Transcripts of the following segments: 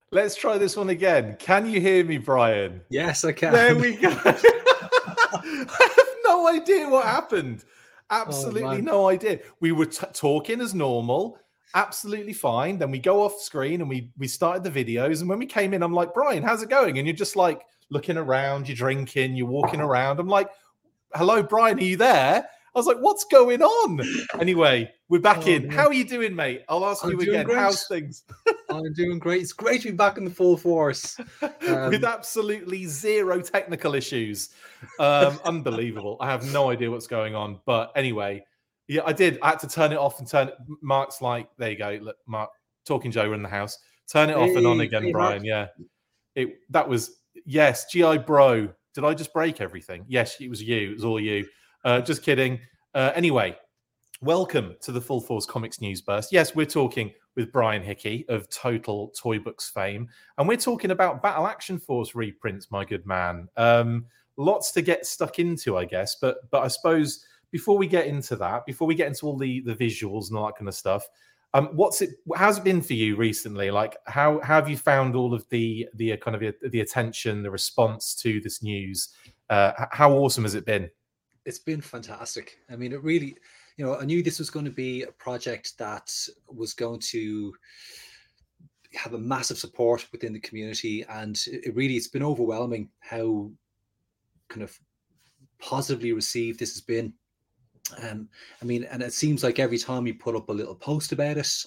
Let's try this one again. Can you hear me, Brian? Yes, I can. There we go. I have no idea what happened. Absolutely no idea. We were talking as normal, absolutely fine. Then we go off screen and we started the videos. And when we came in, I'm like, Brian, how's it going? And you're just like looking around, you're drinking, you're walking around. I'm like, hello, Brian, are you there? I was like, what's going on? Anyway, we're back in. Man. How are you doing, mate? I'll ask you again. Great. How's things? I'm doing great. It's great to be back in the full force. With absolutely zero technical issues. Unbelievable. I have no idea what's going on. But anyway, yeah, I had to turn it off and turn it. Mark's like, there you go. Look, Mark, Talking Joe in the house. Turn it off and on again, Brian. Mark. Yeah. Yes, GI Bro. Did I just break everything? Yes, it was you. It was all you. Just kidding. Anyway, welcome to the Full Force Comics News Burst. Yes, we're talking with Brian Hickey of Total Toy Books fame, and we're talking about Battle Action Force reprints, my good man. Lots to get stuck into, I guess, but I suppose before we get into that, before we get into all the visuals and all that kind of stuff, how's it been for you recently? Like, how have you found all of the kind of the attention, the response to this news? How awesome has it been? It's been fantastic. I mean, it really, I knew this was going to be a project that was going to have a massive support within the community. And it's been overwhelming how kind of positively received this has been. I mean, and it seems like every time we put up a little post about it,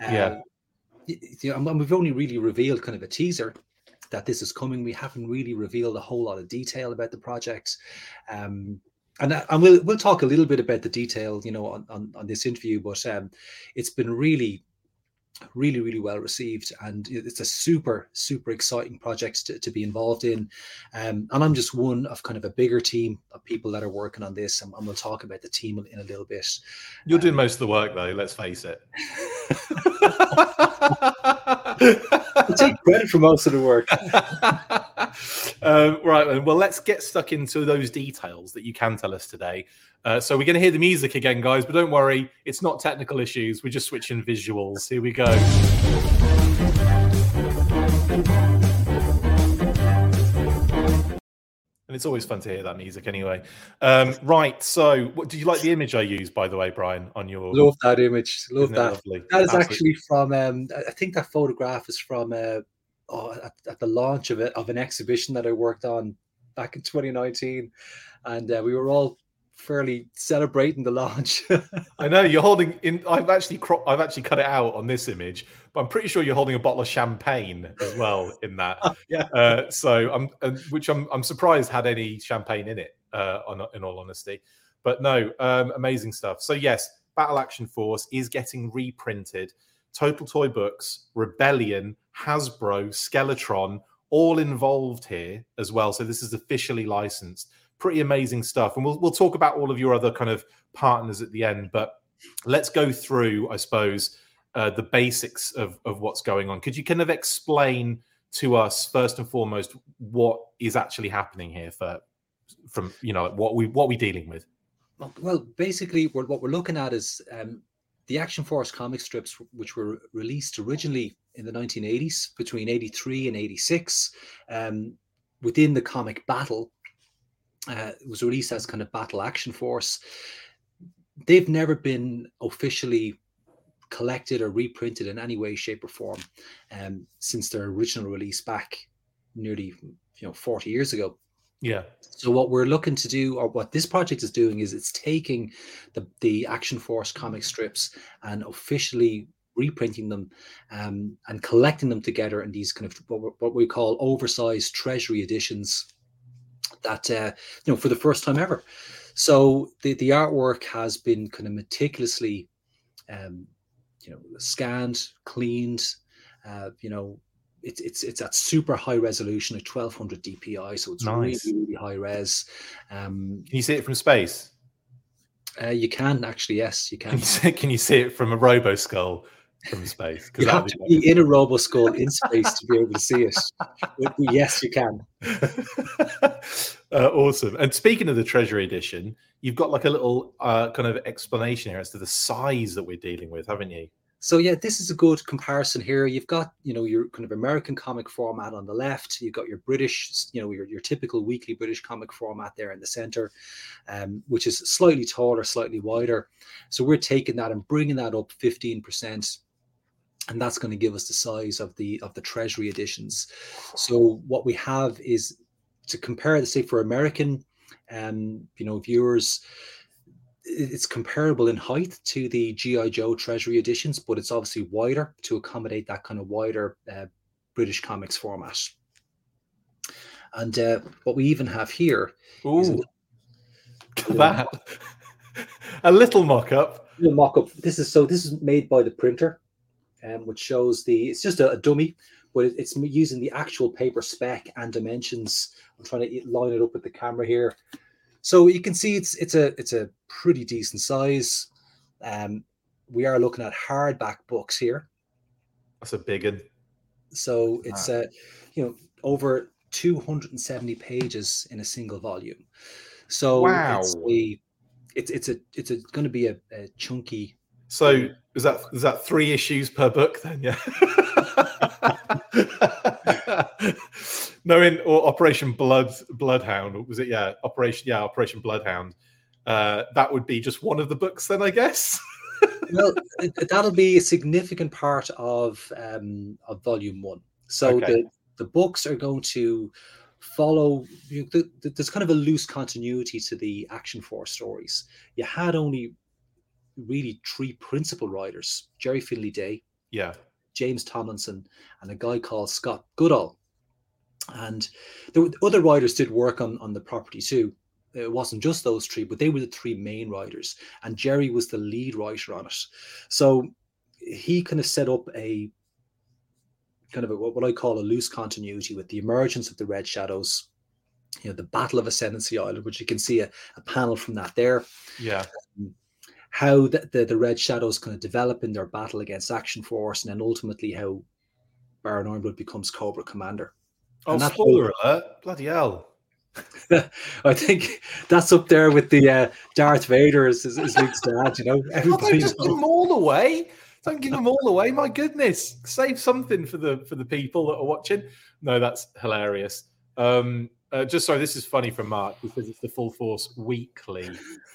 we've only really revealed kind of a teaser that this is coming. We haven't really revealed a whole lot of detail about the project. And we'll talk a little bit about the detail, on this interview, but it's been really, really, really well received, and it's a super, super exciting project to be involved in. And I'm just one of kind of a bigger team of people that are working on this, and we'll talk about the team in a little bit. You're doing most of the work, though. Let's face it. I take credit for most of the work. Right, well, let's get stuck into those details that you can tell us today. So we're going to hear the music again, guys, but don't worry, it's not technical issues. We're just switching visuals. Here we go. And it's always fun to hear that music anyway. Right, so did you like the image I used, by the way, Brian, on your... Love that image. Love that. Lovely? That is actually from, I think that photograph is from... at the launch of an exhibition that I worked on back in 2019, and we were all fairly celebrating the launch. I know you're holding in. I've actually cut it out on this image, but I'm pretty sure you're holding a bottle of champagne as well in that. Yeah. So I'm surprised had any champagne in it. In all honesty, but no, amazing stuff. So yes, Battle Action Force is getting reprinted. Total Toy Books, Rebellion, Hasbro, Skeletron, all involved here as well. So this is officially licensed. Pretty amazing stuff. And we'll talk about all of your other kind of partners at the end. But let's go through, I suppose, the basics of what's going on. Could you kind of explain to us, first and foremost, what is actually happening here from what we're dealing with? Well, basically, what we're looking at is... the Action Force comic strips, which were released originally in the 1980s, between 83 and 86, within the comic Battle, was released as kind of Battle Action Force. They've never been officially collected or reprinted in any way, shape, or form since their original release back nearly 40 years ago. Yeah. So what we're looking to do, or what this project is doing, is it's taking the Action Force comic strips and officially reprinting them and collecting them together in these kind of what we call oversized treasury editions that for the first time ever. So the artwork has been kind of meticulously scanned, cleaned, It's at super high resolution at 1200 DPI, so it's nice. really, really high res. Can you see it from space? You can actually, yes, you can. Can you see it from a Robo Skull from space? You have to be in a Robo Skull in space to be able to see it. But yes, you can. Awesome. And speaking of the Treasury Edition, you've got like a little kind of explanation here as to the size that we're dealing with, haven't you? So yeah, this is a good comparison here. You've got, your kind of American comic format on the left. You've got your British, your typical weekly British comic format there in the center, which is slightly taller, slightly wider. So we're taking that and bringing that up 15%. And that's going to give us the size of the Treasury editions. So what we have is to compare, say, for American, viewers, it's comparable in height to the G.I. Joe Treasury editions, but it's obviously wider to accommodate that kind of wider British comics format. And what we even have here is a little mock-up. This is made by the printer, which shows it's just a dummy, but it's using the actual paper spec and dimensions. I'm trying to line it up with the camera here. So you can see it's a pretty decent size. We are looking at hardback books here. That's a big one. So it's over 270 pages in a single volume. So wow, it's going to be a chunky. So is that 3 issues per book then? Yeah. No, or Operation Bloodhound, was it? Yeah, Operation Bloodhound. That would be just one of the books then, I guess. Well, that'll be a significant part of volume 1. So okay. the books are going to follow. There's kind of a loose continuity to the Action Force stories. You had only really 3 principal writers: Jerry Finley Day, James Tomlinson, and a guy called Scott Goodall. And other writers did work on the property too. It wasn't just those 3, but they were the 3 main writers, and Jerry was the lead writer on it. So he kind of set up a kind of what I call a loose continuity with the emergence of the Red Shadows, the Battle of Ascendancy Island, which you can see a panel from that there. Yeah. How the Red Shadows kind of develop in their battle against Action Force, and then ultimately how Baron Ironblood becomes Cobra Commander. Oh, spoiler alert! Bloody hell! I think that's up there with the Darth Vader as Luke's dad. Everybody just give them all away. Don't give them all away. My goodness, save something for the people that are watching. No, that's hilarious. Just sorry, this is funny from Mark because it's the Full Force Weekly.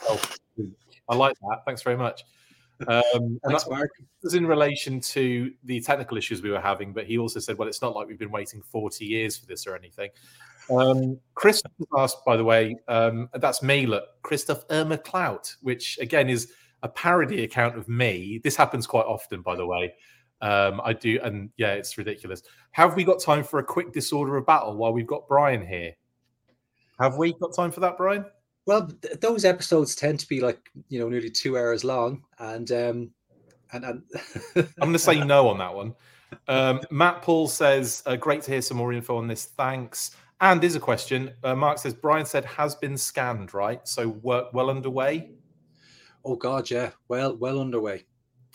I like that. Thanks very much. Thanks, Mark. This is in relation to the technical issues we were having, but he also said, well, it's not like we've been waiting 40 years for this or anything. Chris asked, by the way, that's me, look, Christoph McClout, which again is a parody account of me. This happens quite often, by the way. I do, and yeah, it's ridiculous. Have we got time for a quick Disorder of Battle while we've got Brian here? Have we got time for that, Brian? Well, those episodes tend to be like, nearly 2 hours long, and I'm going to say no on that one. Matt Paul says, great to hear some more info on this. Thanks. And there's a question. Mark says, Brian said has been scanned, right? So work well underway? Oh, God, yeah. Well underway.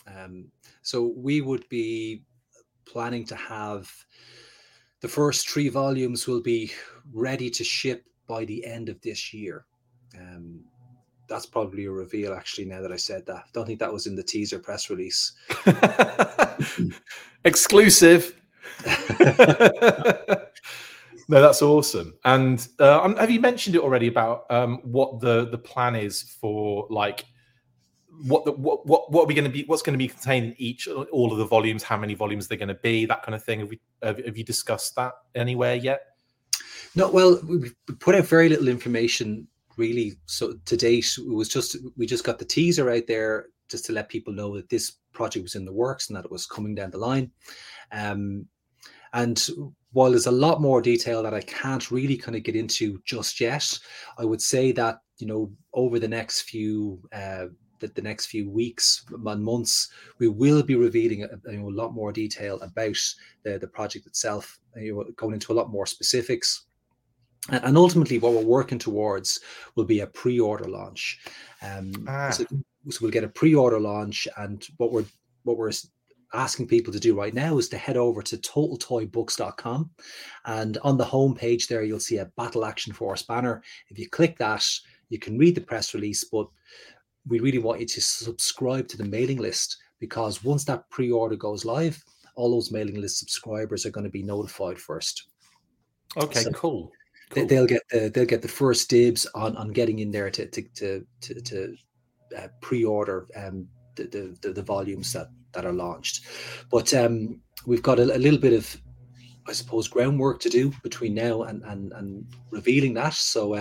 So we would be planning to have the first 3 volumes will be ready to ship by the end of this year. That's probably a reveal, actually, now that I said that. Don't think that was in the teaser press release. Exclusive. No, that's awesome. And have you mentioned it already about what the plan is for, like, what are we going to be? What's going to be contained in all of the volumes? How many volumes they're going to be? That kind of thing. Have you discussed that anywhere yet? No. Well, we put out very little information, really. So to date, we just got the teaser out there just to let people know that this project was in the works and that it was coming down the line. And while there's a lot more detail that I can't really kind of get into just yet, I would say that over the next few the next few weeks and months, we will be revealing a lot more detail about the project itself, going into a lot more specifics. And ultimately, what we're working towards will be a pre-order launch. So we'll get a pre-order launch, and what we're asking people to do right now is to head over to TotalToyBooks.com, and on the homepage there, you'll see a Battle Action Force banner. If you click that, you can read the press release, but we really want you to subscribe to the mailing list, because once that pre-order goes live, all those mailing list subscribers are going to be notified first. Okay, so cool. They'll get the first dibs on getting in there to pre-order the volumes that are launched. But we've got a little bit of, I suppose, groundwork to do between now and revealing that. So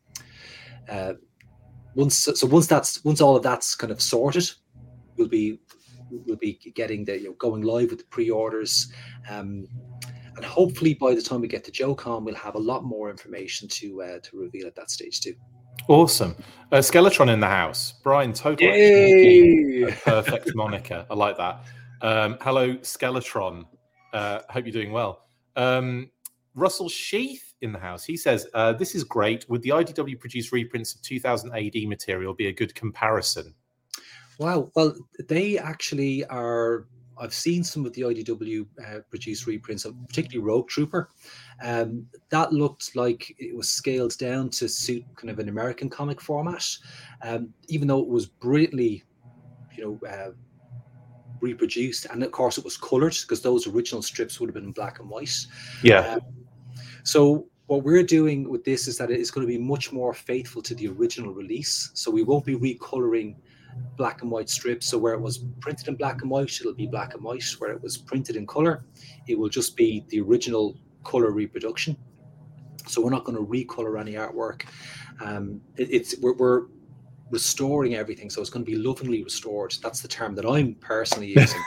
once all of that's kind of sorted, we'll be getting going live with the pre-orders, and hopefully by the time we get to JoeCon, we'll have a lot more information to reveal at that stage too. Awesome. Skeletron in the house. Brian, totally perfect moniker. I like that. Hello, Skeletron. Hope you're doing well. Russell Sheath in the house. He says, this is great. Would the IDW produce reprints of 2000 AD material be a good comparison? Wow. Well, they actually are. I've seen some of the IDW produced reprints of particularly Rogue Trooper. That looked like it was scaled down to suit kind of an American comic format, even though it was brilliantly, reproduced. And of course, it was colored because those original strips would have been in black and white. Yeah. So what we're doing with this is that it is going to be much more faithful to the original release. So we won't be recoloring black and white strips. So where it was printed in black and white, it'll be black and white. Where it was printed in color, it will just be the original color reproduction. So we're not going to recolor any artwork. We're restoring everything, so it's going to be lovingly restored. That's the term that I'm personally using.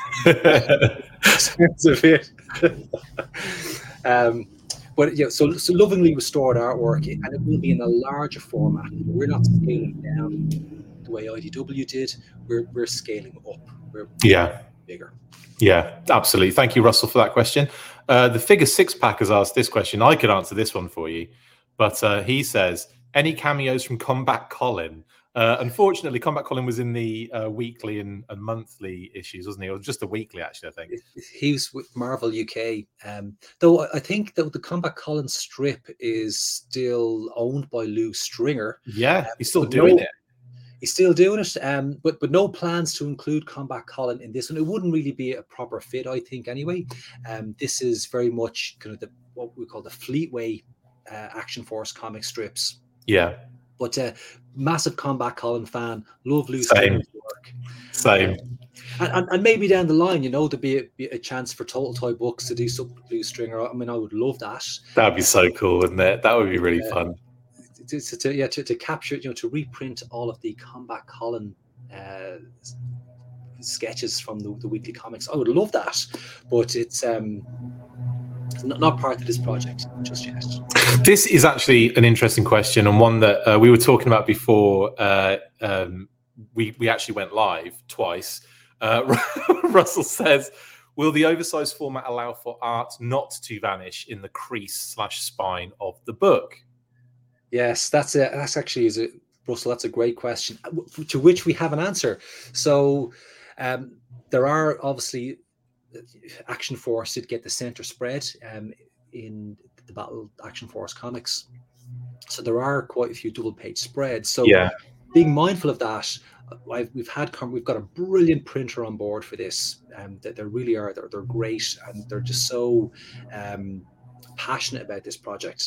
But so lovingly restored artwork, and it will be in a larger format. We're not scaling down the way IDW did. We're scaling up. We're bigger. Yeah, absolutely. Thank you, Russell, for that question. The Figure 6-Pack has asked this question. I could answer this one for you, but he says, any cameos from Combat Colin? Unfortunately, Combat Colin was in the weekly and monthly issues, wasn't he? Or just the weekly, actually, I think. He was with Marvel UK. Though I think that the Combat Colin strip is still owned by Lou Stringer. Yeah, he's still doing it. He's still doing it, but no plans to include Combat Colin in this one. It wouldn't really be a proper fit, I think, anyway. This is very much kind of what we call the Fleetway Action Force comic strips. Yeah. But massive Combat Colin fan, love Lou Stringer's work. Same. And maybe down the line, there'll be a chance for Total Toy Books to do something with Lou Stringer. I mean, I would love that. That'd be so cool, wouldn't it? That would be really fun. To capture, to reprint all of the Combat Colin sketches from the weekly comics. I would love that, but it's not part of this project just yet. This is actually an interesting question, and one that we were talking about before we actually went live twice. Russell says, will the oversized format allow for art not to vanish in the crease/spine of the book? Yes, that's actually Russell. That's a great question, to which we have an answer. So there are obviously Action Force did get the center spread in the Battle Action Force comics, so there are quite a few double page spreads. So being mindful of that, we've got a brilliant printer on board for this. That they really are. They're great, and they're just so passionate about this project.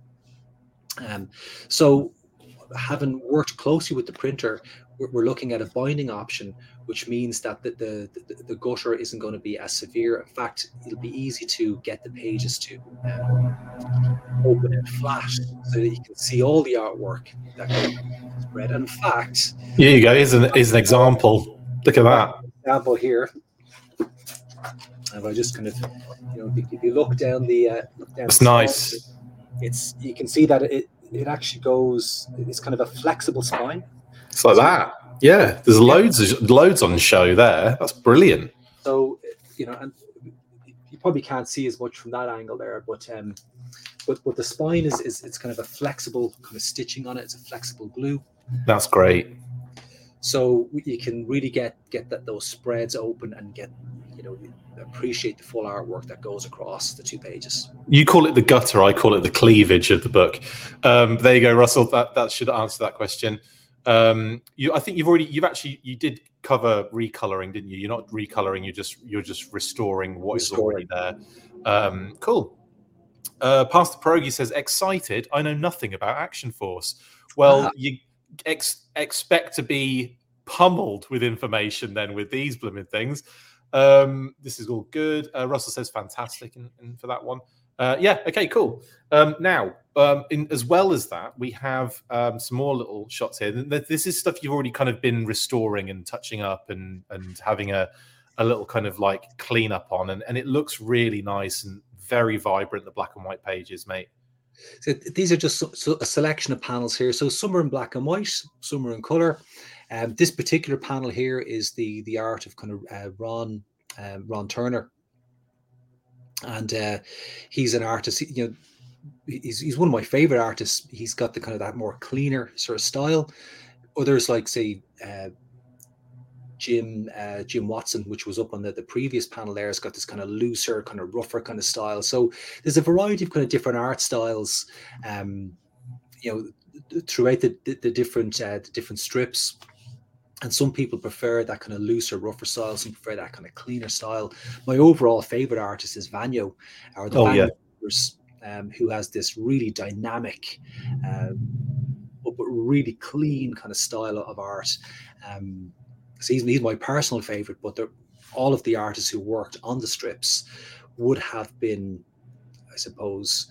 So having worked closely with the printer, we're looking at a binding option, which means that the gutter isn't going to be as severe. In fact, it'll be easy to get the pages to open and flat so that you can see all the artwork that goes spread. And in fact, here you go. Here's an example. Look at that example here. And I just kind of, if you look down it's nice. You can see that it actually goes. It's kind of a flexible spine. It's like that. Yeah, there's loads on show there. That's brilliant. So and you probably can't see as much from that angle there, but the spine is it's kind of a flexible kind of stitching on it. It's a flexible glue. That's great. So you can really get those spreads open and get appreciate the full artwork that goes across the two pages. You call it the gutter, I call it the cleavage of the book. There you go, Russell. That should answer that question. I think you did cover recoloring, didn't you? You're not recoloring. You're just restoring what is already there. Cool. Pastor Pierogi says, excited. I know nothing about Action Force. Well, you expect to be pummeled with information then with these blooming things. This is all good. Russell says fantastic and for that one. Yeah, okay, cool. Now, as well as that, we have some more little shots here. This is stuff you've already kind of been restoring and touching up and having a little kind of like cleanup on, and it looks really nice and very vibrant, the black and white pages, mate. So these are just a selection of panels here. So some are in black and white, some are in color. This particular panel here is the art of kind of Ron Turner, and he's an artist. You know, he's one of my favorite artists. He's got the kind of that more cleaner sort of style. Others like say Jim Watson, which was up on the previous panel there, has got this kind of looser, kind of rougher kind of style. So there's a variety of kind of different art styles, you know, throughout the different strips. And some people prefer that kind of looser, rougher style. Some prefer that kind of cleaner style. My overall favorite artist is Vanyo, or the Vanyo, who has this really dynamic, but really clean kind of style of art. So he's my personal favorite, but all of the artists who worked on the strips would have been, I suppose,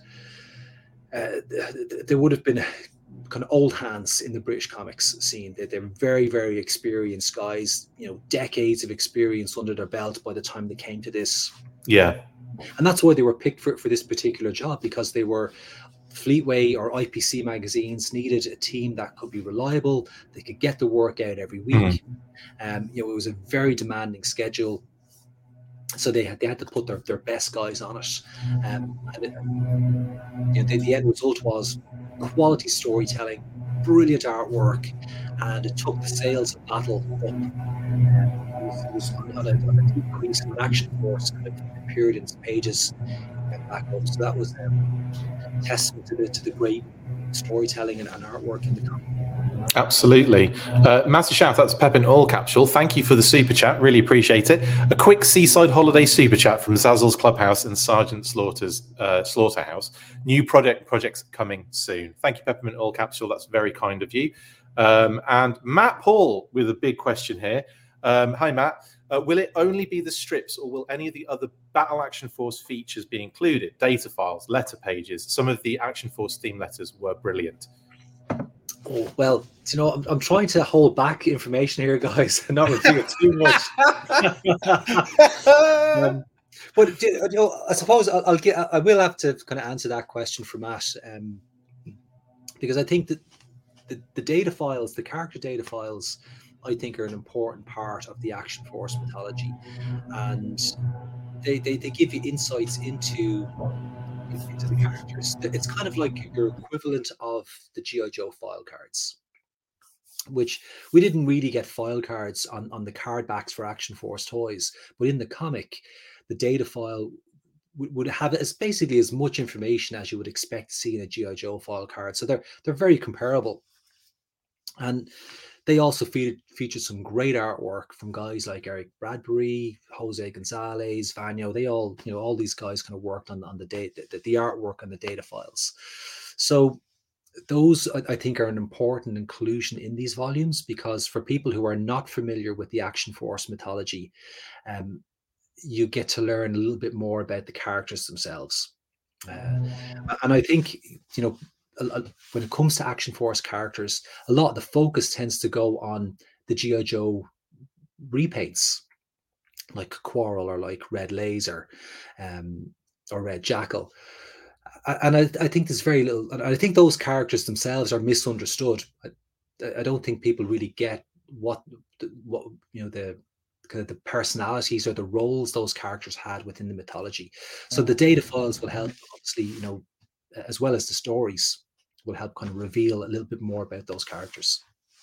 they would have been kind of old hands in the British comics scene. They're very, very experienced guys, you know, decades of experience under their belt by the time they came to this. Yeah. And that's why they were picked for this particular job, because they were Fleetway or IPC magazines needed a team that could be reliable. They could get the work out every week. You know, it was a very demanding schedule, so they had to put their best guys on it. And you know, the end result was quality storytelling, brilliant artwork, and it took the sales of Battle up. It was on a decrease in Action Force kind of period in pages back up. So that was a testament to the great storytelling and artwork in the comic. Absolutely. Massive shout out to Pepin Oil Capsule. Thank you for the super chat. Really appreciate it. A quick seaside holiday super chat from Zazzle's Clubhouse and Sergeant Slaughter's Slaughterhouse. New projects coming soon. Thank you, Peppermint Oil Capsule. That's very kind of you. And Matt Paul with a big question here. Hi, Matt. Will it only be the strips, or will any of the other Battle Action Force features be included? Data files, letter pages. Some of the Action Force theme letters were brilliant. Oh, well, you know, I'm trying to hold back information here, guys, and not reveal too much. But you know, I suppose I will have to kind of answer that question for Matt, because I think that the data files, the character data files, I think are an important part of the Action Force mythology, and they give you insights into the characters. It's kind of like your equivalent of the G.I. Joe file cards, which we didn't really get file cards on the card backs for Action Force toys, but in the comic, the data file would have as basically as much information as you would expect to see in a G.I. Joe file card. So they're very comparable, and they also featured some great artwork from guys like Eric Bradbury, Jose Gonzalez, Vanyo. They all, you know, all these guys kind of worked on the artwork and the data files. So those, I think, are an important inclusion in these volumes, because for people who are not familiar with the Action Force mythology, you get to learn a little bit more about the characters themselves. And I think, you know, when it comes to Action Force characters, a lot of the focus tends to go on the G.I. Joe repaints, like Quarrel or like Red Laser, or Red Jackal. And I think there's very little, and I think those characters themselves are misunderstood. I don't think people really get what you know, the kind of the personalities or the roles those characters had within the mythology. So the data files will help, obviously, you know, as well as the stories, will help kind of reveal a little bit more about those characters.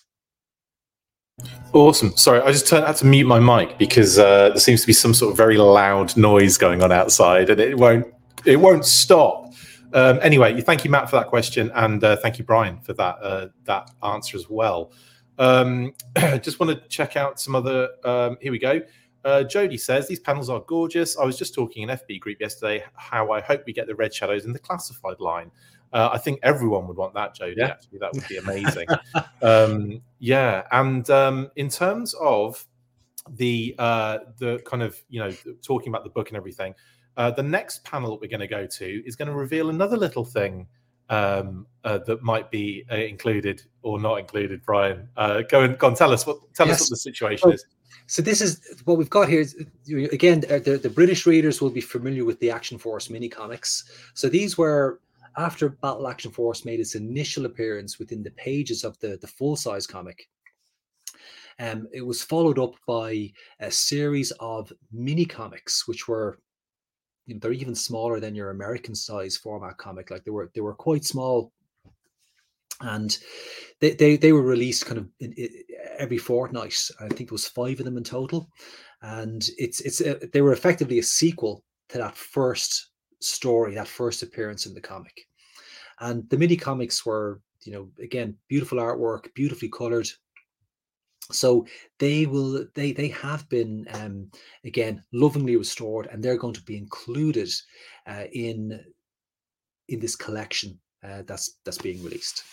Awesome. Sorry, I just had to mute my mic because there seems to be some sort of very loud noise going on outside, and it won't stop. Anyway, thank you, Matt, for that question, and thank you, Brian, for that answer as well. Just want to check out some other. Here we go. Jody says these panels are gorgeous. I was just talking in FB group yesterday how I hope we get the red shadows in the classified line. I think everyone would want that, Jody. Yeah. Actually, that would be amazing. Yeah, and in terms of the kind of talking about the book and everything, the next panel that we're going to go to is going to reveal another little thing that might be included or not included. Brian, go and tell us what the situation is. So this is what we've got here. Again, the British readers will be familiar with the Action Force mini comics. So these were after Battle Action Force made its initial appearance within the pages of the full-size comic. It was followed up by a series of mini comics, which were, they're even smaller than your American size format comic. Like they were quite small, and they were released kind of every fortnight. I think there was 5 of them in total, and they were effectively a sequel to that first story, that first appearance in the comic. And the mini comics were, again, beautiful artwork, beautifully colored. So they have been again lovingly restored, and they're going to be included in this collection that's being released.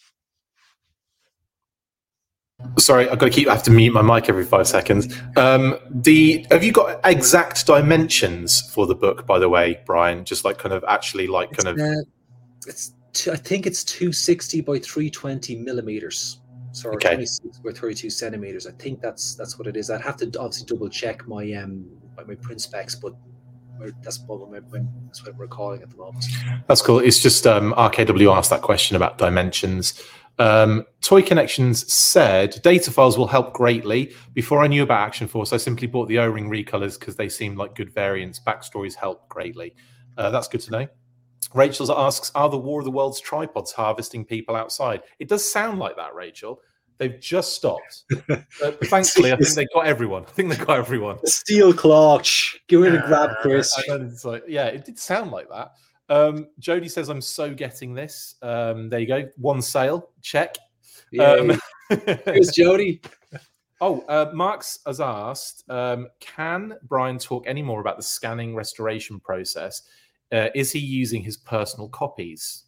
Sorry, I have to mute my mic every 5 seconds. Have you got exact dimensions for the book, by the way, Brian? Just like kind of actually like kind of. I think it's 260 by 320 millimeters. So 26 by 32 centimeters. I think that's what it is. I'd have to obviously double check my print specs, but that's what we're calling at the moment. That's cool. It's just RKW asked that question about dimensions. Toy Connections said data files will help greatly. Before I knew about Action Force, I simply bought the O-ring recolors because they seemed like good variants. Backstories help greatly. That's good to know. Rachel asks, are the War of the Worlds tripods harvesting people outside? It does sound like that, Rachel. They've just stopped. Thankfully, I think they got everyone. Steel claw. Give it a grab, Chris. It did sound like that. Jody says, I'm so getting this. There you go. One sale. Check. Here's Jody. Marx has asked, can Brian talk any more about the scanning restoration process? Is he using his personal copies?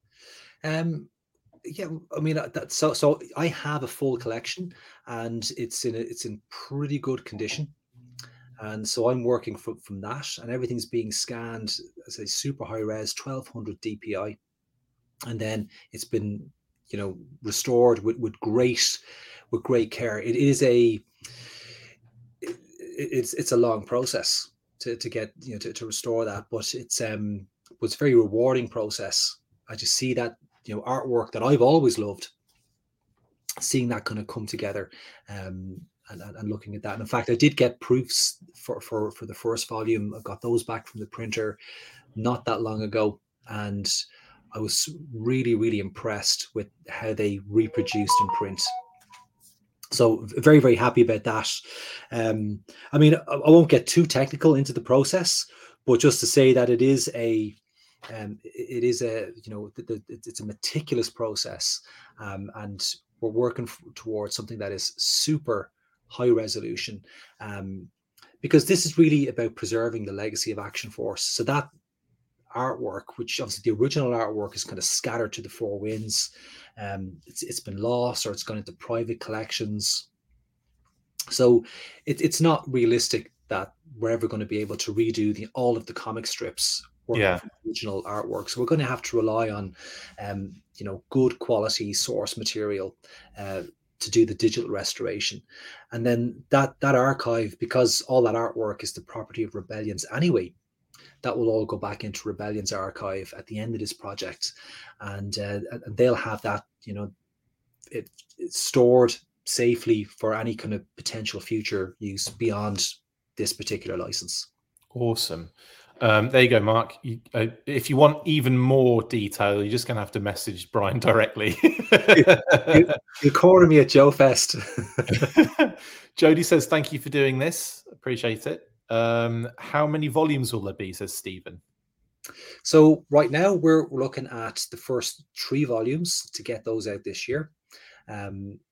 Yeah, I mean so I have a full collection, and it's in pretty good condition, and so I'm working from that, and everything's being scanned as a super high res 1200 DPI, and then it's been restored with great care. It's a long process to get to restore that, but it's a very rewarding process. I just see that artwork that I've always loved, seeing that kind of come together, and looking at that. And in fact, I did get proofs for the first volume. I got those back from the printer not that long ago, and I was really, really impressed with how they reproduced in print. So very, very happy about that. I mean, I won't get too technical into the process, but just to say that it's a meticulous process, and we're working towards something that is super high resolution, because this is really about preserving the legacy of Action Force. So that artwork, which obviously the original artwork is kind of scattered to the 4 winds, it's been lost, or it's gone into private collections. So it's not realistic that we're ever going to be able to redo all of the comic strips from original artwork. So we're going to have to rely on good quality source material to do the digital restoration. And then that archive, because all that artwork is the property of Rebellions anyway, that will all go back into Rebellion's archive at the end of this project, and they'll have that it's stored safely for any kind of potential future use beyond this particular license. Awesome. There you go, Mark. If you want even more detail, you're just going to have to message Brian directly. You corner me at Joe Fest. Jody says, thank you for doing this. Appreciate it. How many volumes will there be, says Stephen? So right now we're looking at the first 3 volumes to get those out this year.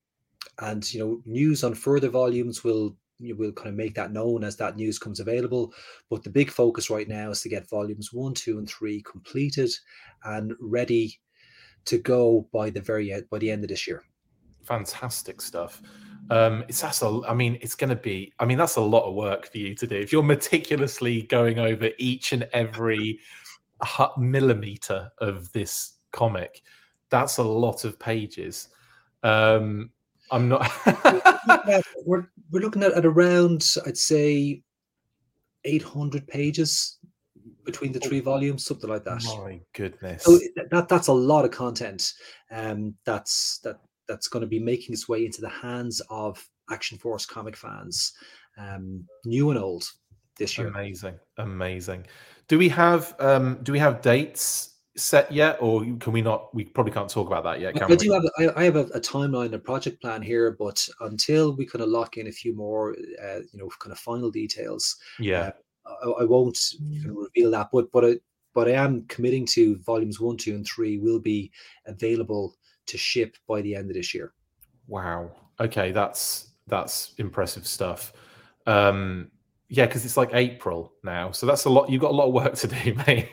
And news on further volumes will kind of make that known as that news comes available. But the big focus right now is to get volumes 1, 2, and 3 completed and ready to go by the end of this year. Fantastic stuff. It's going to be. I mean, that's a lot of work for you to do if you're meticulously going over each and every millimeter of this comic. That's a lot of pages. I'm not. we're looking at around, I'd say, 800 pages between the 3 volumes, something like that. My goodness! So that's a lot of content. That's going to be making its way into the hands of Action Force comic fans, new and old, this year. Amazing. Do we have dates set yet, or can we not? We probably can't talk about that yet. Can we? I have a timeline, a project plan here, but until we kind of lock in a few more, kind of final details, yeah, I won't reveal that. But I am committing to volumes 1, 2, and 3 will be available to ship by the end of this year. Wow. Okay, that's impressive stuff. Yeah, because it's like April now, so that's a lot. You've got a lot of work to do, mate.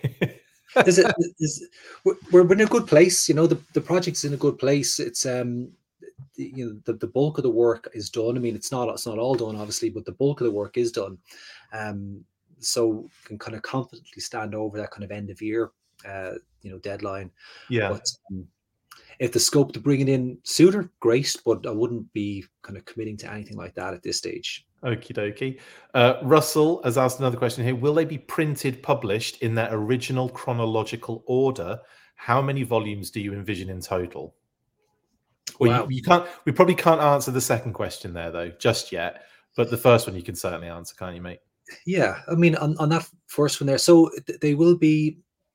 We're in a good place. The project's in a good place. It's the bulk of the work is done. I mean, it's not all done, obviously, but the bulk of the work is done. So can kind of confidently stand over that kind of end of year, deadline. Yeah. But if the scope to bring it in sooner, great. But I wouldn't be kind of committing to anything like that at this stage. Okie dokie. Russell has asked another question here. Will they be published in their original chronological order? How many volumes do you envision in total? Well, you can't. We probably can't answer the second question there, though, just yet. But the first one you can certainly answer, can't you, mate? Yeah, I mean, on that first one there, so they will be.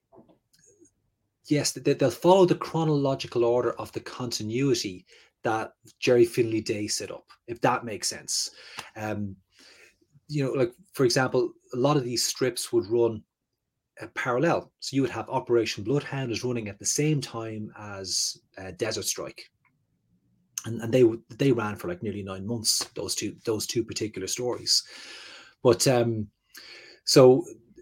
Yes, they'll follow the chronological order of the continuity that Gerry Finlay-Day set up, if that makes sense. Like, for example, a lot of these strips would run parallel. So you would have Operation Bloodhound is running at the same time as Desert Strike. And they ran for like nearly 9 months, those two particular stories. But so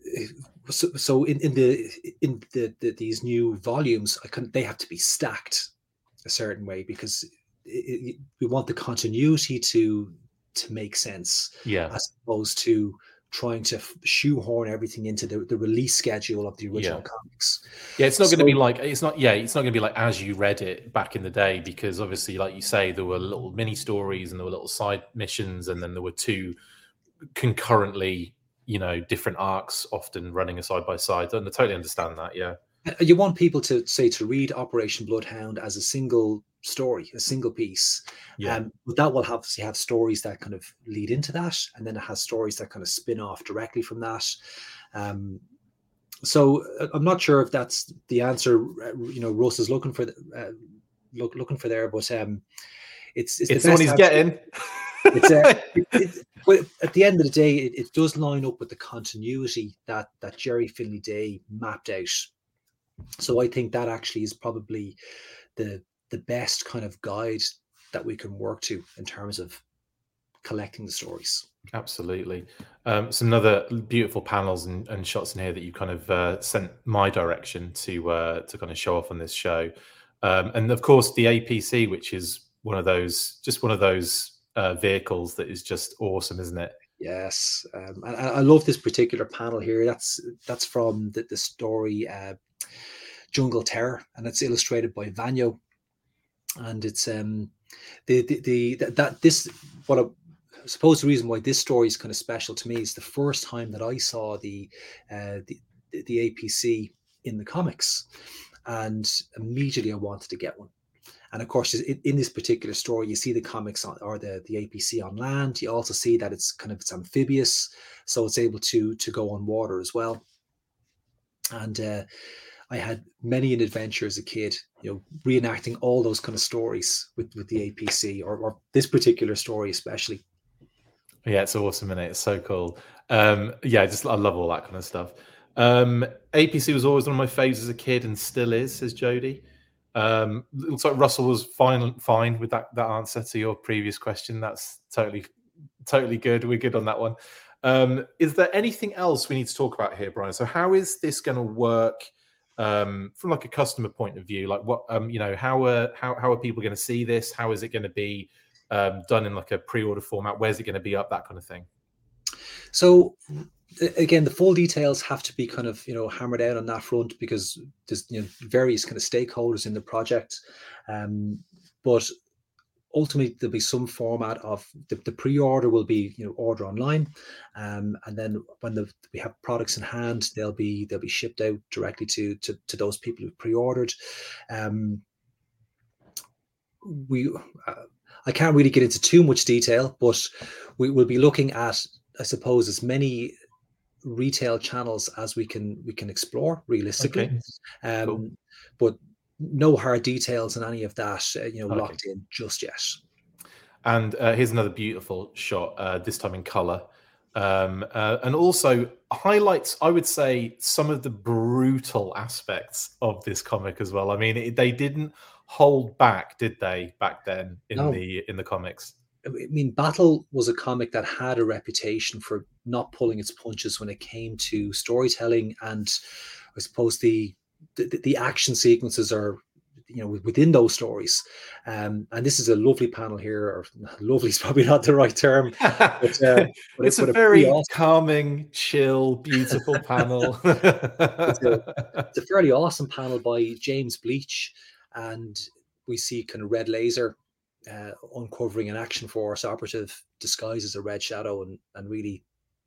in these new volumes, they have to be stacked a certain way because we want the continuity to make sense, as opposed to trying to shoehorn everything into the release schedule of the original comics. Yeah, it's not going to be like it's not going to be like as you read it back in the day, because obviously, like you say, there were little mini stories and there were little side missions, and then there were 2 concurrently, different arcs often running side by side. And I totally understand that. Yeah, you want people to read Operation Bloodhound as a single story, a single piece. But that will obviously have stories that kind of lead into that, and then it has stories that kind of spin off directly from that. So I'm not sure if that's the answer. Russ is looking for looking for there, but it's the one he's getting. But at the end of the day, it does line up with the continuity that Gerry Finlay-Day mapped out. So I think that actually is probably the best kind of guide that we can work to in terms of collecting the stories. Absolutely. Some other beautiful panels and shots in here that you kind of sent my direction to kind of show off on this show. And of course the APC, which is one of those vehicles that is just awesome, isn't it? Yes. I love this particular panel here. That's from the story Jungle Terror, and it's illustrated by Vanyo. And it's what I suppose the reason why this story is kind of special to me is the first time that I saw the APC in the comics, and immediately I wanted to get one. And of course, in this particular story, you see the comics or the APC on land. You also see that it's amphibious, so it's able to go on water as well. And I had many an adventure as a kid, reenacting all those kind of stories with the APC or this particular story especially. Yeah, it's awesome, isn't it? It's so cool. I love all that kind of stuff. APC was always one of my faves as a kid and still is, says Jody. Looks like Russell was fine with that answer to your previous question. That's totally good. We're good on that one. Is there anything else we need to talk about here, Brian? So how is this going to work from like a customer point of view? Like what how are people going to see this? How is it going to be done in like a pre-order format? Where's it going to be up? That kind of thing. So again, the full details have to be kind of hammered out on that front, because there's various kind of stakeholders in the project, but ultimately there'll be some format of the pre-order will be order online, and then when we have products in hand, they'll be shipped out directly to those people who pre-ordered. I can't really get into too much detail, but we will be looking at, I suppose, as many retail channels as we can explore realistically. Okay. Cool. But no hard details on any of that locked in just yet. And here's another beautiful shot, this time in color, and also highlights, I would say, some of the brutal aspects of this comic as well. I mean, they didn't hold back, did they, back then in the comics? I mean, Battle was a comic that had a reputation for not pulling its punches when it came to storytelling, and I suppose the action sequences are within those stories. And this is a lovely panel here, or lovely is probably not the right term. But it's a very awesome, calming, chill, beautiful panel. It's a fairly awesome panel by James Bleach, and we see kind of Red Laser uncovering an Action Force operative disguised as a Red Shadow, and really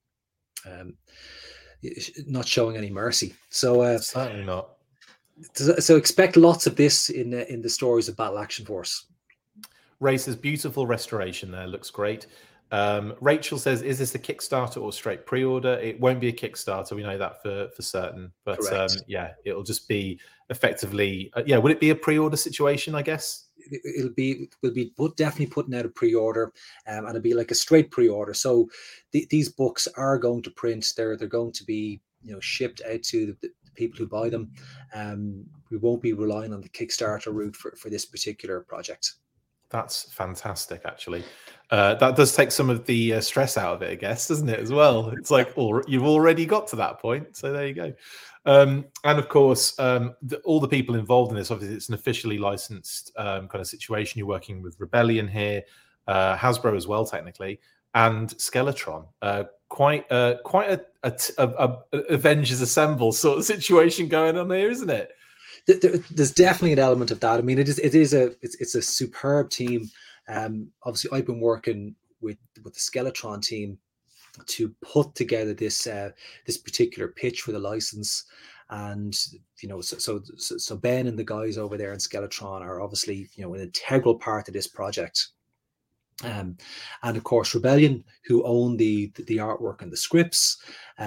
not showing any mercy. So certainly not. So expect lots of this in the stories of Battle Action Force. Ray says, beautiful restoration there, looks great. Rachel says, is this a Kickstarter or straight pre-order? It won't be a Kickstarter, we know that for certain. But yeah, it'll just be effectively, would it be a pre-order situation, I guess? We'll be definitely putting out a pre-order, and it'll be like a straight pre-order. So these books are going to print. They're going to be shipped out to the people who buy them. We won't be relying on the Kickstarter route for this particular project. That's fantastic, actually. That does take some of the stress out of it, I guess, doesn't it, as well? It's like, you've already got to that point, so there you go. And of course, all the people involved in this, obviously, it's an officially licensed kind of situation. You're working with Rebellion here, Hasbro as well, technically, and Skeletron. Quite a Avengers Assemble sort of situation going on here, isn't it? There's definitely an element of that. I mean, it's a superb team. Obviously, I've been working with the Skeletron team to put together this particular pitch for the license, and so Ben and the guys over there in Skeletron are obviously an integral part of this project. And of course, Rebellion, who own the artwork and the scripts.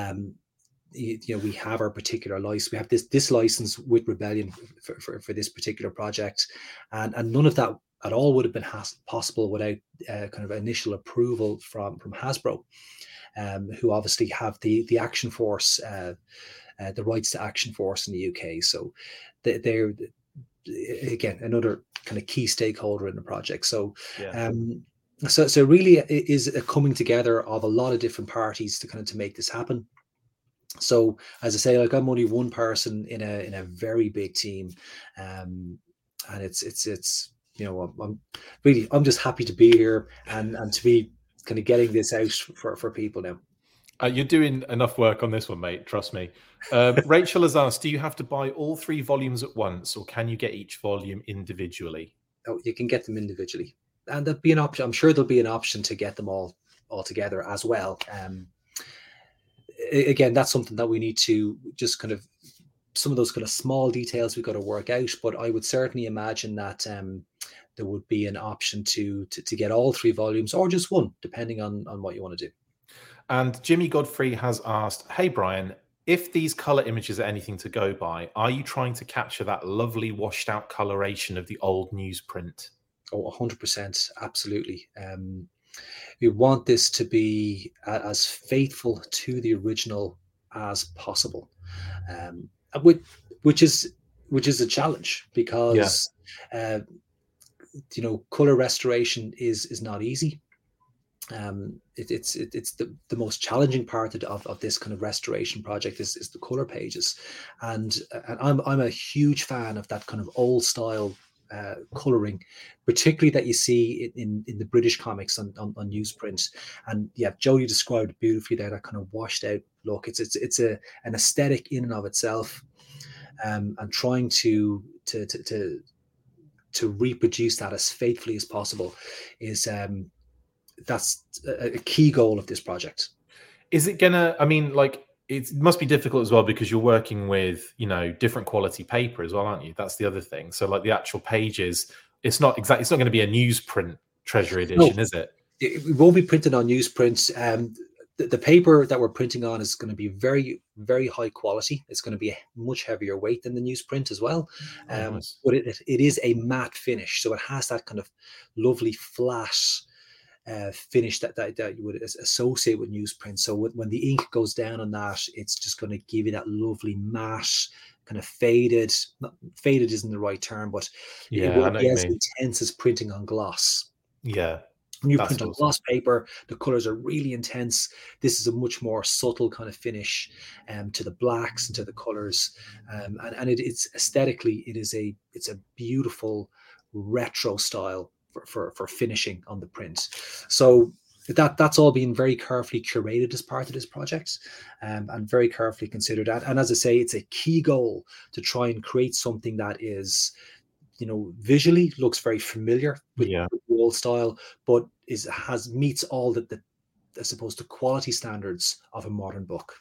We have our particular license. We have this license with Rebellion for this particular project, and none of that at all would have been possible without kind of initial approval from Hasbro, who obviously have the Action Force, the rights to Action Force in the UK. So they're again another kind of key stakeholder in the project. So. Yeah. So really it is a coming together of a lot of different parties to make this happen. So as I say, like, I'm only one person in a very big team, and it's I'm just happy to be here and to be kind of getting this out for people now. You're doing enough work on this one, mate. Trust me. Rachel has asked, do you have to buy all 3 volumes at once, or can you get each volume individually? Oh, you can get them individually. And there'll be an option. I'm sure there'll be an option to get them all together as well. Again, that's something that we need to just kind of, some of those kind of small details we've got to work out. But I would certainly imagine that there would be an option to get all 3 volumes, or just one, depending on what you want to do. And Jimmy Godfrey has asked, hey, Brian, if these color images are anything to go by, are you trying to capture that lovely washed out coloration of the old newsprint? Oh, 100%. Absolutely. We want this to be as faithful to the original as possible, which is which is a challenge Yeah. because color restoration is not easy. It's the most challenging part of this kind of restoration project is the color pages, and I'm a huge fan of that kind of old style coloring, particularly that you see in the British comics on newsprint. And yeah, Jody described beautifully there, that kind of washed out look. It's an aesthetic in and of itself, and trying to reproduce that as faithfully as possible is that's a key goal of this project. Is it gonna? I mean, like, it must be difficult as well because you're working with, different quality paper as well, aren't you? That's the other thing. So, like, the actual pages, it's not going to be a newsprint Treasury edition, No, is it? it won't be printed on newsprint. The paper that we're printing on is going to be very, very high quality. It's going to be a much heavier weight than the newsprint as well. Nice. But it is a matte finish, so it has that kind of lovely flat finish that you would associate with newsprint. So when the ink goes down on that, it's just going to give you that lovely matte, kind of faded. Not, faded isn't the right term, but it Yeah, I won't know what be you as mean. intense as printing on gloss. Yeah, When you that's print on awesome. gloss paper, the colors are really intense. This is a much more subtle kind of finish to the blacks and to the colors, and it's aesthetically it's a beautiful retro style for finishing on the print. So that's all been very carefully curated as part of this project, and very carefully considered. And as I say, it's a key goal to try and create something that is, visually looks very familiar with Yeah. the old style, but meets all the I suppose the quality standards of a modern book.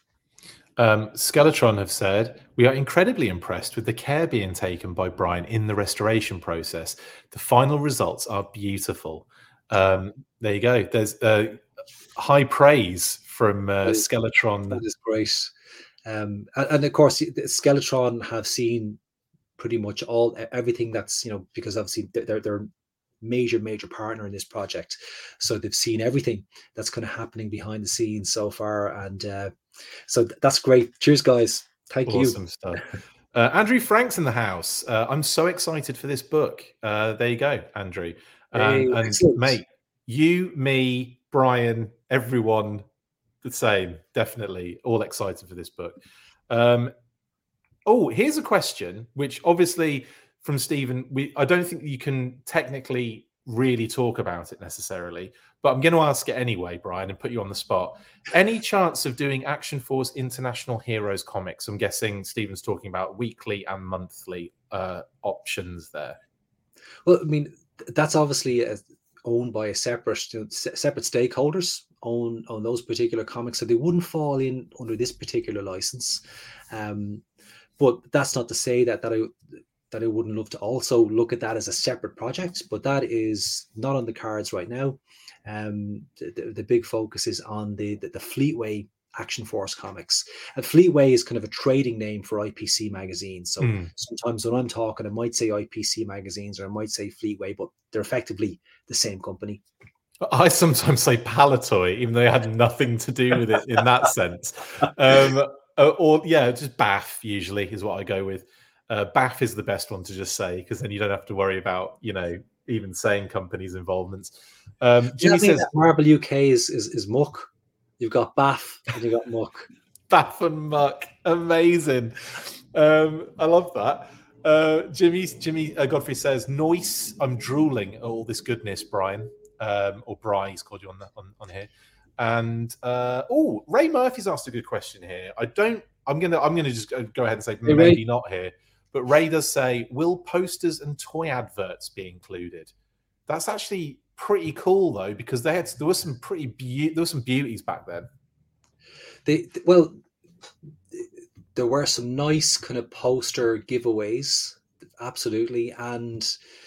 Skeletron have said, we are incredibly impressed with the care being taken by Brian in the restoration process. The final results are beautiful. There you go. There's high praise from Skeletron. That is great. And of course, Skeletron have seen pretty much everything that's, because obviously they're major partner in this project, so they've seen everything that's kind of happening behind the scenes so far, and so that's great. Cheers, guys. Thank you. Awesome stuff. Andrew Frank's in the house. I'm so excited for this book. There you go, Andrew. Hey, And excellent. mate, you, me, Brian, everyone, the same. Definitely all excited for this book. Here's a question, which obviously from Stephen, I don't think you can technically really talk about it necessarily, but I'm going to ask it anyway, Brian, and put you on the spot. Any chance of doing Action Force International Heroes comics? I'm guessing Stephen's talking about weekly and monthly options there. Well, I mean, that's obviously owned by a separate stakeholders own those particular comics, so they wouldn't fall in under this particular license. But that's not to say that I wouldn't love to also look at that as a separate project, but that is not on the cards right now. The big focus is on the Fleetway Action Force comics. And Fleetway is kind of a trading name for IPC magazines. So sometimes when I'm talking, I might say IPC magazines or I might say Fleetway, but they're effectively the same company. I sometimes say Palatoy, even though it had nothing to do with it in that sense. Just BAF usually is what I go with. BAF is the best one to just say, because then you don't have to worry about, even saying companies' involvements. Jimmy says Marvel UK is Muck. You've got BAF and you've got Muck. BAF and Muck, amazing. I love that. Jimmy Godfrey says, "Noise, I'm drooling at all this goodness, Brian." Or Bry, he's called you on here. And Ray Murphy's asked a good question here. I'm gonna just go ahead and say maybe not here. But Ray does say, will posters and toy adverts be included? That's actually pretty cool, though, because there were some beauties back then. There were some nice kind of poster giveaways, absolutely, and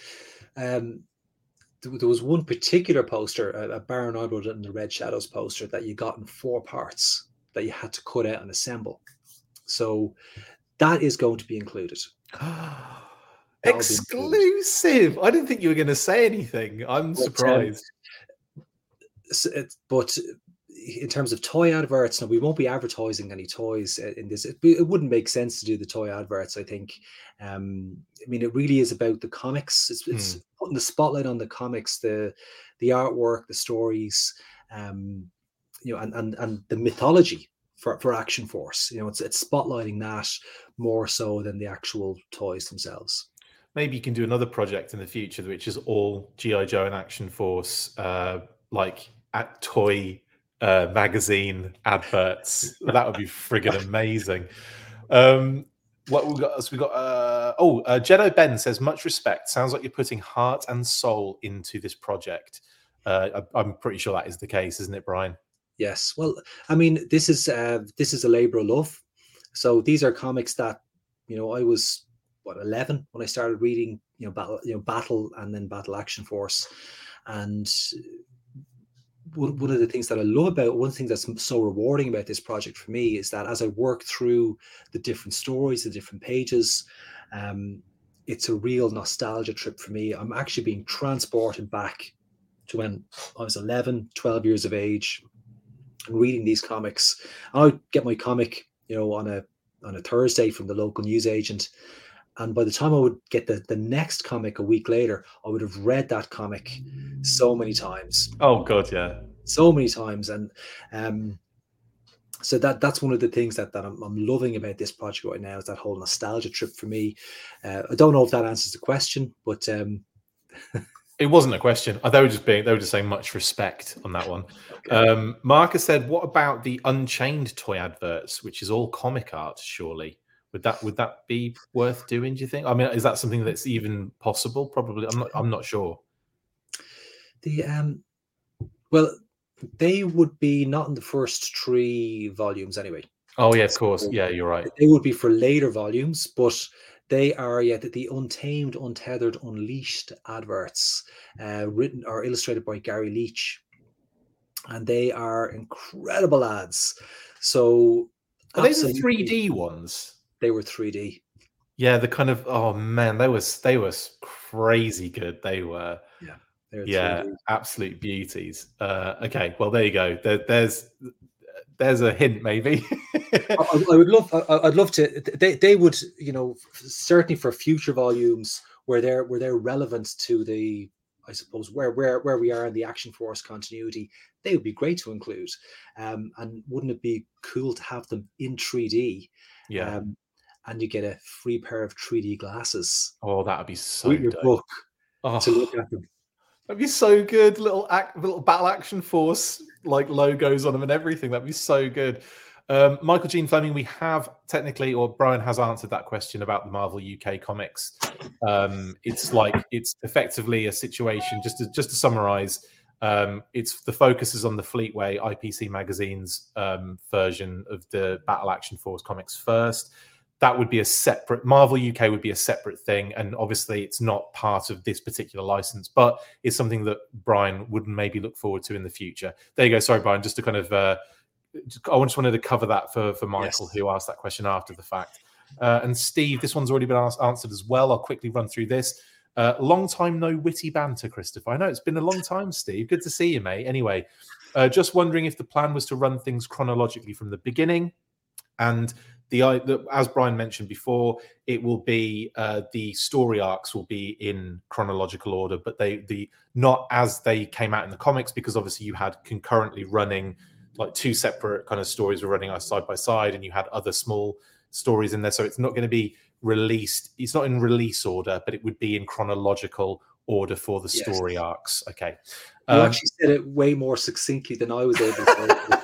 there was one particular poster, a Baron Odward and the Red Shadows poster, that you got in 4 parts that you had to cut out and assemble. So that is going to be included. Exclusive! I didn't think you were going to say anything. I'm surprised. But in terms of toy adverts, now we won't be advertising any toys in this. It wouldn't make sense to do the toy adverts, I think. I mean, it really is about the comics. It's putting the spotlight on the comics, the artwork, the stories, and the mythology for Action Force. It's spotlighting that more so than the actual toys themselves. Maybe you can do another project in the future, which is all G.I. Joe and Action Force, like at toy magazine adverts. That would be friggin' amazing. What we got? We got. Jedi Ben says, "Much respect. Sounds like you're putting heart and soul into this project." I'm pretty sure that is the case, isn't it, Brian? Yes. Well, I mean, this is a labor of love. So these are comics that I was 11 when I started reading Battle and then Battle Action Force, and one of the things that I love about, one thing that's so rewarding about this project for me is that as I work through the different stories, the different pages, it's a real nostalgia trip for me. I'm actually being transported back to when I was 11, 12 years of age and reading these comics. I would get my comic, on a Thursday from the local newsagent. And by the time I would get the next comic a week later, I would have read that comic so many times. Oh God, yeah, so many times. And so that's one of the things that I'm loving about this project right now, is that whole nostalgia trip for me. I don't know if that answers the question, but it wasn't a question. They were just saying much respect on that one. Okay. Marcus said, "What about the Unchained toy adverts, which is all comic art? Surely." Would that be worth doing, do you think? I mean, is that something that's even possible? Probably. I'm not sure. Well, they would be not in the first 3 volumes anyway. Oh yeah, of course. Yeah, you're right. They would be for later volumes, but they are the Untamed, Untethered, Unleashed adverts, written or illustrated by Gary Leach, and they are incredible ads. So are they the 3D ones? They were 3D. Yeah, the kind of, oh man, they was crazy good. They were. Yeah. Yeah, absolute beauties. Okay, well there you go. There's a hint, maybe. I'd love to. They would, certainly for future volumes where they're relevant to the, I suppose, where we are in the Action Force continuity, they would be great to include. And wouldn't it be cool to have them in 3D? Yeah. And you get a free pair of 3D glasses. Oh, that would be so with your dope. book to look at them. That'd be so good. Little Battle Action Force like logos on them and everything. That'd be so good. Michael Jean Fleming, we have technically, or Brian has answered that question about the Marvel UK comics. It's effectively a situation. Just to summarize, it's the focus is on the Fleetway IPC magazine's version of the Battle Action Force comics first. That would be a separate, Marvel UK would be a separate thing. And obviously it's not part of this particular license, but it's something that Brian would maybe look forward to in the future. There you go. Sorry, Brian, just to kind of, I just wanted to cover that for Michael, yes, who asked that question after the fact. And Steve, this one's already been answered as well. I'll quickly run through this. Long time no witty banter, Christopher. I know it's been a long time, Steve. Good to see you, mate. Anyway, just wondering if the plan was to run things chronologically from the beginning. And as Brian mentioned before, it will be the story arcs will be in chronological order, but they not as they came out in the comics, because obviously you had concurrently running, like 2 separate kind of stories were running side by side, and you had other small stories in there. So it's not going to be released. It's not in release order, but it would be in chronological order for the story arcs. Okay. You actually said it way more succinctly than I was able to.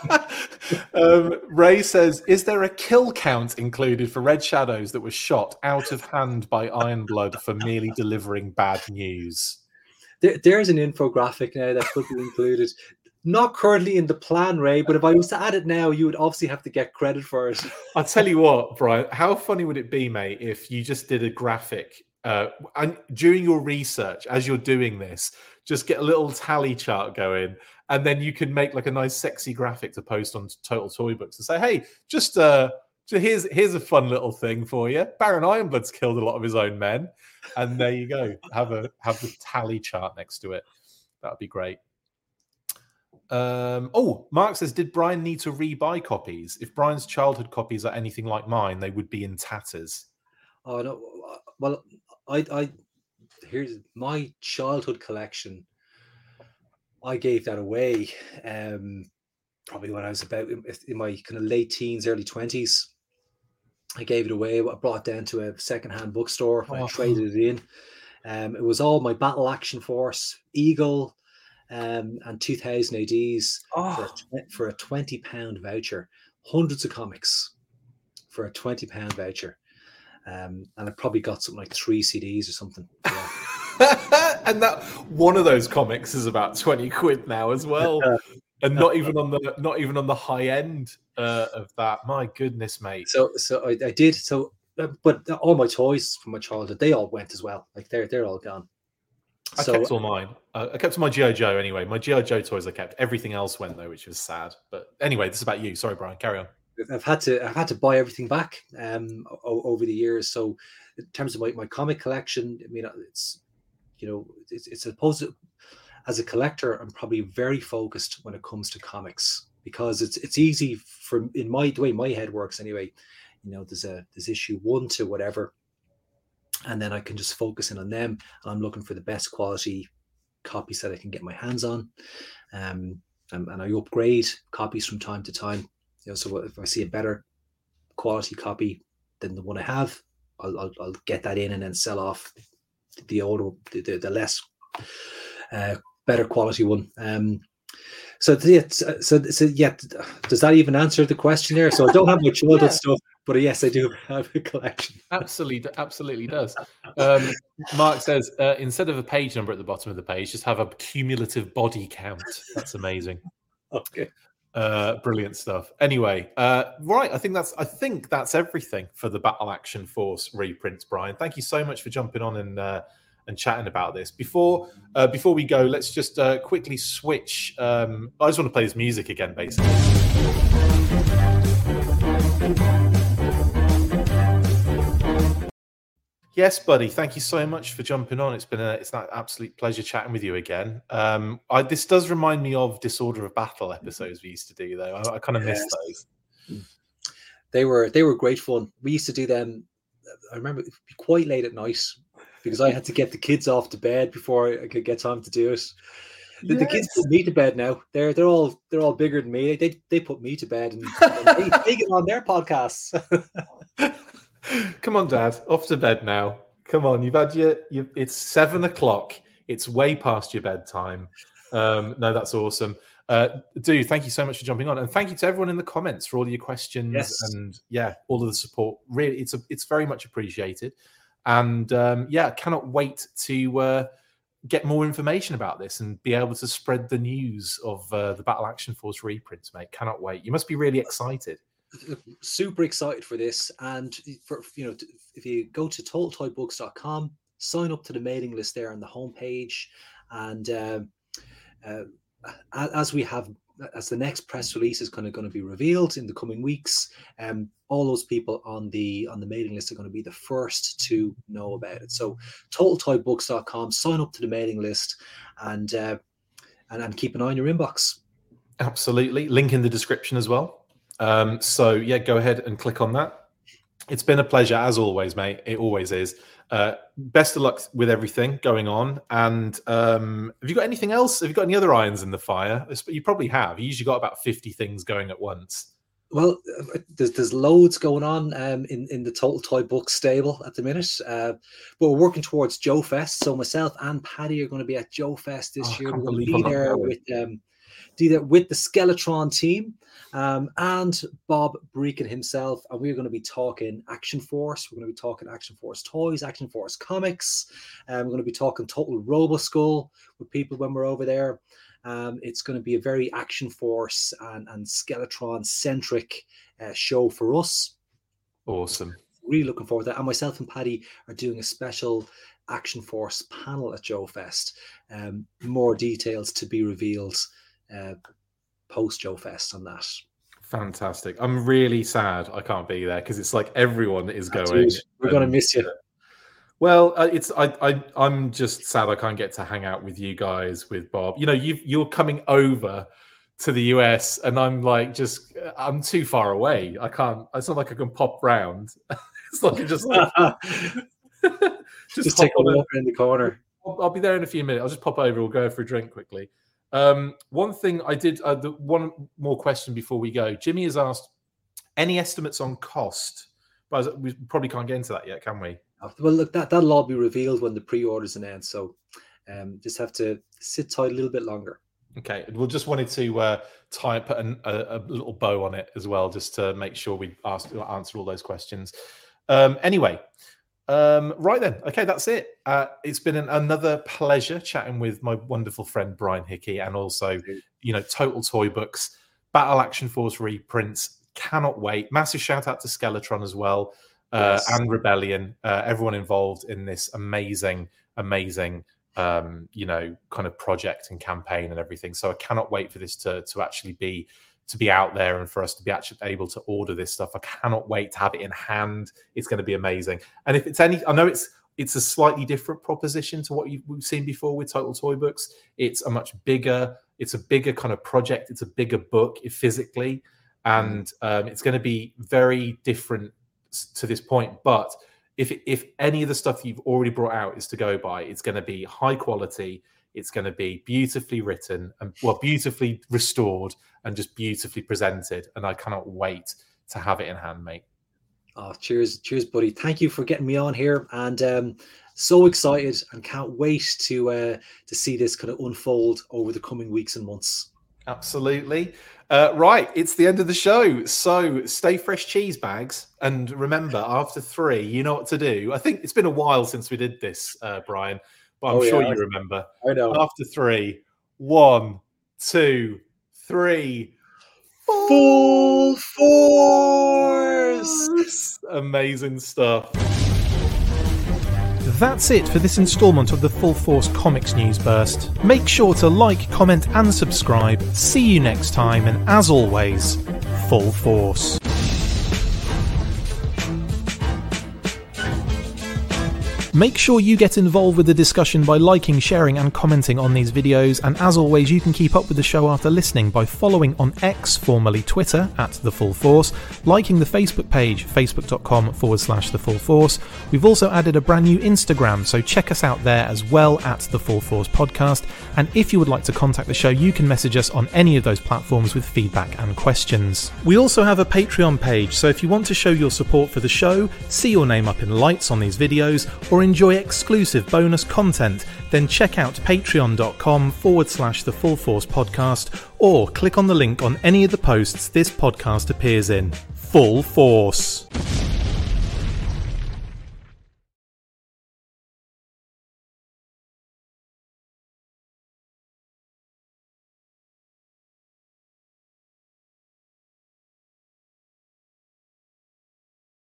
Ray says, is there a kill count included for Red Shadows that was shot out of hand by Ironblood for merely delivering bad news? There's an infographic now that could be included. Not currently in the plan, Ray, but if I was to add it now, you would obviously have to get credit for it. I'll tell you what, Brian, how funny would it be, mate, if you just did a graphic and during your research, as you're doing this, just get a little tally chart going, and then you can make like a nice sexy graphic to post on Total Toy Books and say, hey, just here's a fun little thing for you. Baron Ironblood's killed a lot of his own men. And there you go. Have the tally chart next to it. That would be great. Mark says, did Brian need to rebuy copies? If Brian's childhood copies are anything like mine, they would be in tatters. Oh no, well, I here's my childhood collection. I gave that away probably when I was about in my kind of late teens, early 20s. I gave it away. I brought it down to a secondhand bookstore. I traded it in. It was all my Battle Action Force, Eagle, and 2000 ADs for a £20 voucher. Hundreds of comics for a £20 voucher. And I probably got something like 3 CDs or something. Yeah. And that one of those comics is about 20 quid now as well. And not even on the high end of that. My goodness, mate. So I did. So, but all my toys from my childhood, they all went as well. Like they're all gone. I kept all mine. I kept all my G.I. Joe anyway. My G.I. Joe toys I kept. Everything else went though, which was sad. But anyway, this is about you. Sorry, Brian. Carry on. I've had to buy everything back over the years. So in terms of my comic collection, I mean, it's supposed to, as a collector, I'm probably very focused when it comes to comics because it's easy for the way my head works anyway. You know, there's issue 1 to whatever, and then I can just focus in on them. And I'm looking for the best quality copies that I can get my hands on, and I upgrade copies from time to time. You know, so if I see a better quality copy than the one I have, I'll get that in and then sell off the older, the less better quality one. So yeah, does that even answer the question there? So I don't have my childhood stuff, but yes, I do have a collection. Absolutely does. Mark says, instead of a page number at the bottom of the page, just have a cumulative body count. That's amazing. Okay. Brilliant stuff. Anyway, right. I think that's everything for the Battle Action Force reprints, Brian. Thank you so much for jumping on and chatting about this. Before we go, let's just quickly switch. I just want to play this music again, basically. Yes, buddy. Thank you so much for jumping on. It's an absolute pleasure chatting with you again. This does remind me of Disorder of Battle episodes we used to do, though. I kind of miss those. They were great fun. We used to do them. I remember it'd be quite late at night because I had to get the kids off to bed before I could get time to do it. The kids put me to bed now. They're all bigger than me. They put me to bed and they get on their podcasts. Come on, Dad. Off to bed now. Come on. You've had it's 7 o'clock. It's way past your bedtime. No, that's awesome. Dude, thank you so much for jumping on. And thank you to everyone in the comments for all your questions and all of the support. Really, it's very much appreciated. And I cannot wait to get more information about this and be able to spread the news of the Battle Action Force reprints, mate. Cannot wait. You must be really excited. Super excited for this, and if you go to totaltoybooks.com, sign up to the mailing list there on the homepage, and as the next press release is kind of going to be revealed in the coming weeks, all those people on the mailing list are going to be the first to know about it. So totaltoybooks.com, sign up to the mailing list, and keep an eye on your inbox. Absolutely, link in the description as well. So go ahead and click on that. It's been a pleasure as always, mate. It always is. Best of luck with everything going on. And have you got anything else? Have you got any other irons in the fire? You probably have. You usually got about 50 things going at once. Well, there's loads going on in the Total Toy Book stable at the minute. But we're working towards Joe Fest. So myself and Paddy are going to be at Joe Fest this year. We're going to be there with the Skeletron team and Bob Breakin himself, and we're going to be talking Action Force. We're going to be talking Action Force toys, Action Force comics. We're going to be talking Total Roboskull with people when we're over there. It's going to be a very Action Force and Skeletron centric show for us. Awesome. Really looking forward to that. And myself and Paddy are doing a special Action Force panel at Joe Fest. More details to be revealed post Joe Fest on that. Fantastic. I'm really sad I can't be there because it's like everyone is going. We're going to miss you. Well, I'm just sad I can't get to hang out with you guys, with Bob. You're coming over to the US, and I'm like, I'm too far away. I can't. It's not like I can pop round. It's like just take a walk in the corner. I'll be there in a few minutes. I'll just pop over. We'll go for a drink quickly. One thing I did. One more question before we go. Jimmy has asked, any estimates on cost? But we probably can't get into that yet, can we? Well, look, that'll all be revealed when the pre-orders announced. So, just have to sit tight a little bit longer. Okay, we'll just wanted to put a little bow on it as well, just to make sure we answer all those questions. Anyway, right then. Okay, that's it. It's been another pleasure chatting with my wonderful friend Brian Hickey, and also, Total Toy Books, Battle Action Force reprints. Cannot wait. Massive shout out to Skeletron as well, and Rebellion, everyone involved in this amazing kind of project and campaign and everything. So I cannot wait for this to actually be out there, and for us to be actually able to order this stuff. I cannot wait to have it in hand. It's going to be amazing. And if it's I know it's a slightly different proposition to what we've seen before with Total Toy Books. It's a bigger kind of project. It's a bigger book physically. And it's going to be very different to this point. But if any of the stuff you've already brought out is to go by, it's going to be high quality. It's going to be beautifully written and beautifully restored and just beautifully presented. And I cannot wait to have it in hand, mate. Oh, cheers, buddy! Thank you for getting me on here, and so excited and can't wait to see this kind of unfold over the coming weeks and months. Absolutely. Right, it's the end of the show. So stay fresh, cheese bags. And remember, after 3, you know what to do. I think it's been a while since we did this, Brian, but I'm sure you remember. I know. After 3, 1, 2, 3. Full force! Amazing stuff. That's it for this installment of the Full Force Comics News Burst. Make sure to like, comment and subscribe. See you next time, and as always, Full Force. Make sure you get involved with the discussion by liking, sharing and commenting on these videos, and as always you can keep up with the show after listening by following on X, formerly Twitter, @The Full Force, liking the Facebook page, facebook.com/The Full Force. We've also added a brand new Instagram, so check us out there as well, @The Full Force Podcast, and if you would like to contact the show you can message us on any of those platforms with feedback and questions. We also have a Patreon page, so if you want to show your support for the show, see your name up in lights on these videos, or enjoy exclusive bonus content, then check out patreon.com/The Full Force Podcast, or click on the link on any of the posts this podcast appears in. Full Force.